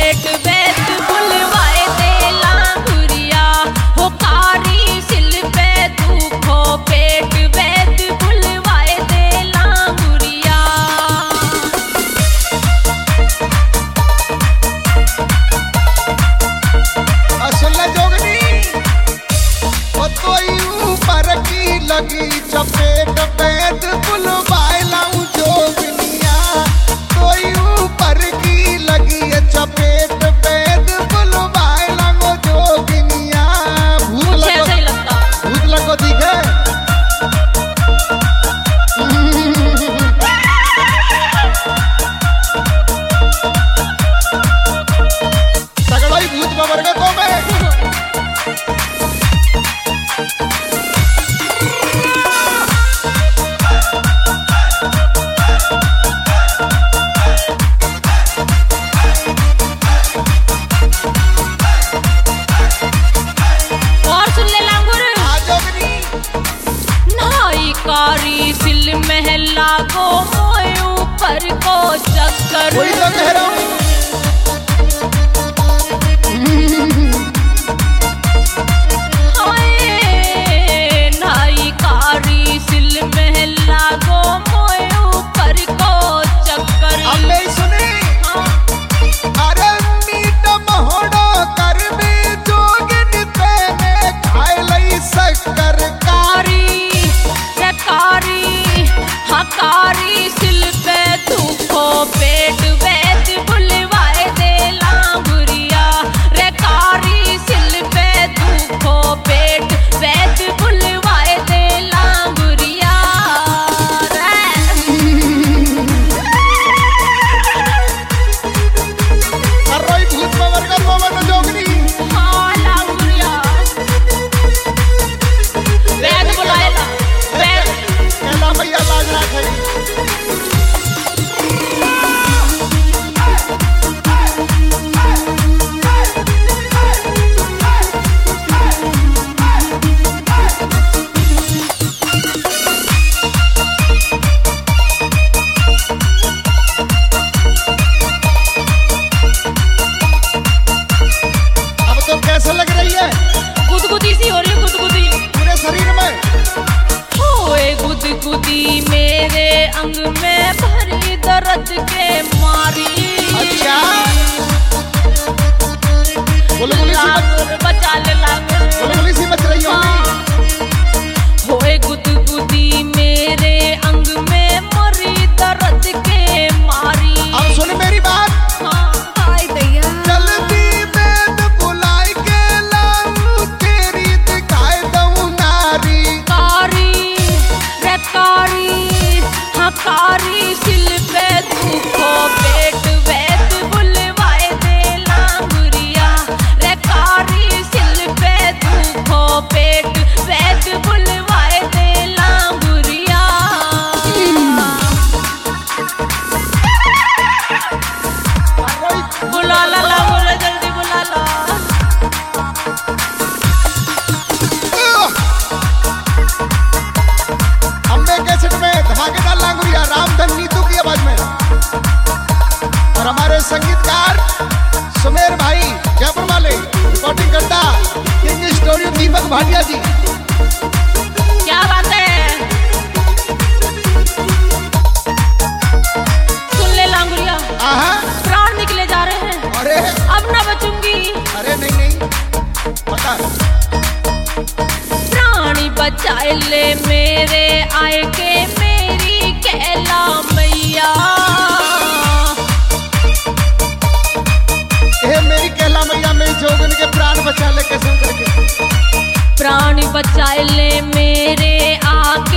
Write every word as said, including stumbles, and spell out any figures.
पेट वैद बुलवाए दे लांगुरिया हो कारी सिल पे दुखो पेट वैद बुलवाए दे लांगुरिया। असला जोगनी वो तो ऊपर की लगी चपेट वैद बुलवाए लाऊं जोगनिया तो ऊपर की लगी चपेट वैद बुलवाए लाऊं जोगनिया। भूत लगो सही लगता भूत लगो दिखे सगड़ोई भूत बाबर का तो मैं और सुन ले लांगुर जोगनी नाई कारी सिल महला को मोए ऊपर को चक्कर वही तो कह रहा हूँ। हाय नाई कारी सिल महला को मोए ऊपर को चक्कर। अब मैं सुने अरे मीट महोड़ो कर में जोगन पे में खाए लई शक्कर कारी रे कारी हाँ कारी सिल पे दुखो पेट वैद बुलवाए दे लांगुरिया रे कारी सिल पे दुखो पेट वैद बुलवाए दे लांगुरिया रे। अरोई भूत बाबर का मोमन जोगनी हाँ लांगुरिया वैद बुलाए ला वैद कहला भैया लाज ना खड़ी अब तो कैसे लग रही है गुदगुदी सी हो रही है गुदगुदी पूरे शरीर में। होए गुदगुदी मेरे अंग में भरी दर्द के मारी। अच्छा बुलबुली सी मच लांगुर बचा ले लांगुर बुलबुली सी मच रही होगी। होए गुदगुदी मेरे अंग में मरी दर्द के मारी। अब सुन मेरी बात हाँ हाय दैया जल्दी वेद बुलाए के लाऊं तेरी दिखाए दऊं नारी। कारी रे कारी हाँ कारी सिल पे दुखो पेट वैद बुलवाए दे लांगुरिया रे कारी सिल पे दुखो पेट वैद बुलवाए दे लांगुरिया। बुला ला लांगुर जल्दी बुला ला। अम्बे कैसेट में धमाकेदार लांगुरिया रामधन नीतू की आवाज में और हमारे संगीतकार सुमेर भाई जयपुर वाले रिकॉर्डिंग करता किंग स्टूडियो दीपक भाटिया जी। क्या बात है सुन ले लांगुरिया आहा प्राण निकले जा रहे हैं अरे अब ना बचूंगी। अरे नहीं नहीं बता प्राणी बचाए ले मेरे आए के मेरी कहला मैया। ए मेरी कहला मैया मेरी जोगन के प्राण बचा ले कसम करके। प्राणी बचाए ले मेरे आगे